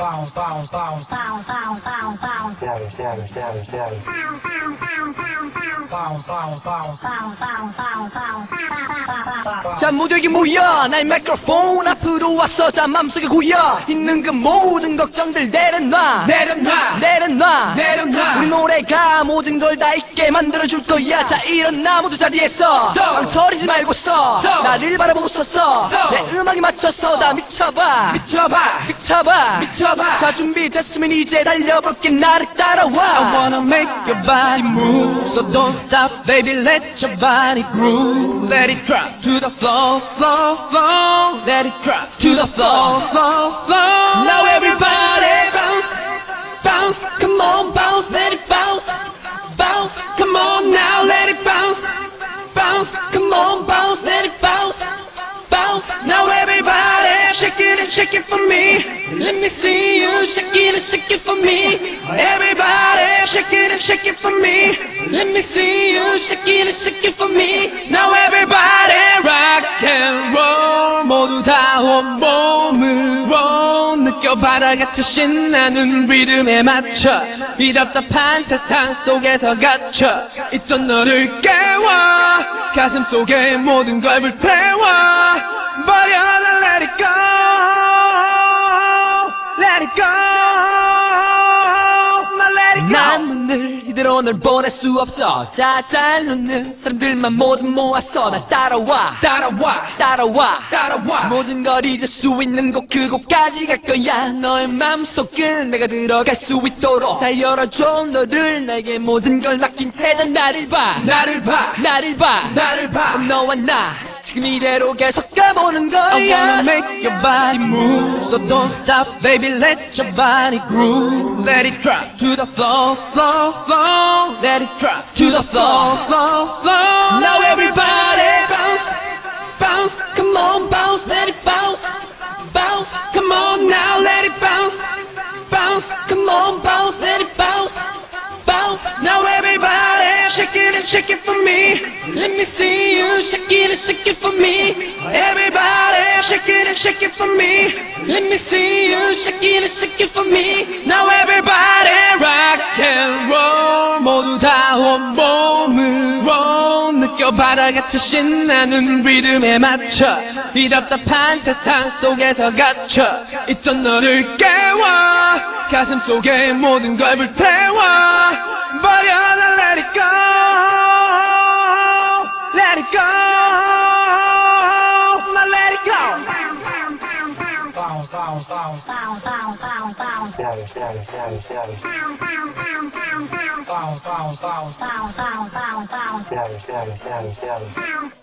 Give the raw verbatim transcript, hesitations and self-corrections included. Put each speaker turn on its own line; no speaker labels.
bounce, bounce, bounce, bounce, bounce, bounce, bounce, bounce, bounce, bounce, bounce, bounce, bounce, bounce.
자 무더기 모여 나의 마이크로폰 앞으로 와서 자 맘속에 고여 있는 그 모든 걱정들 내려놔
내려놔
내려놔
내려놔
우리 노래가 모든 걸 다 있게 만들어줄 거야. 자 일어나 모두 자리에서
서.
망설이지 말고 서
서.
나를 바라보고 서서
서.
내 음악에 맞춰서 다 미쳐봐
미쳐봐
미쳐봐
미쳐봐.
자 준비됐으면 이제 달려볼게. 나를 따라와
I wanna make your body move, so don't stop, baby, let your body groove. Let it drop to the floor, floor, floor. Let it drop to the floor, floor, floor. Now everybody bounce, bounce, come on, bounce, let it bounce, bounce. Come on now, let it bounce, bounce. Come on, bounce, let it bounce, bounce. Now everybody shake it and shake it for me. Let me see you shake it and shake it for me. Everybody shake it and shake it for me. Let me see you shake it and shake it for me. Now everybody rock and roll 모두 다 온몸으로 느껴봐라. 같이 신나는 리듬에 맞춰 이 답답한 세상 속에서 갇혀 있던 너를 깨워 가슴 속에 모든 걸 불태워 버려라. Let it go, let it go.
난 눈을 이대로 널 보낼 수 없어. 자 잘 웃는 사람들만 모두 모았어. 날 따라와
따라와
따라와
따라와.
모든 걸 잊을 수 있는 곳 그곳까지 갈 거야. 너의 맘속을 내가 들어갈 수 있도록 다 열어줘. 너를 내게 모든 걸 맡긴 채자 나를 봐
나를 봐
나를 봐
나를 봐.
너와 나 지금 이대로 계속 가보는 거야.
I wanna make your body move, so don't stop, baby, let your body groove. Let it drop to the floor, floor, floor. Let it drop to the floor, floor, floor. Now everybody bounce, bounce. Come on, bounce, let it bounce, bounce. Come on now, let it bounce, bounce. Come on, bounce, let it bounce, bounce. Now everybody shake it and shake it for me. Let me see you shake it and shake it for me. Everybody shake it and shake it for me. Let me see you shake it and shake it for me. Now everybody rock and roll 모두 다 온몸으로 느껴봐라. 같이 신나는 리듬에 맞춰 이 답답한 세상 속에서 갇혀 있던 너를 깨워 가슴 속에 모든 걸 불태워 버려라. Let it go, let it go. Now let it go.
Bounce, bounce, bounce,
Bounce, bounce, bounce, bounce.
bounce, bounce, bounce, bounce,
Bounce, bounce, bounce, bounce, bounce.
bounce, bounce, bounce,
Bounce, bounce, bounce, bounce.
bounce, bounce, bounce, bounce.
Bounce.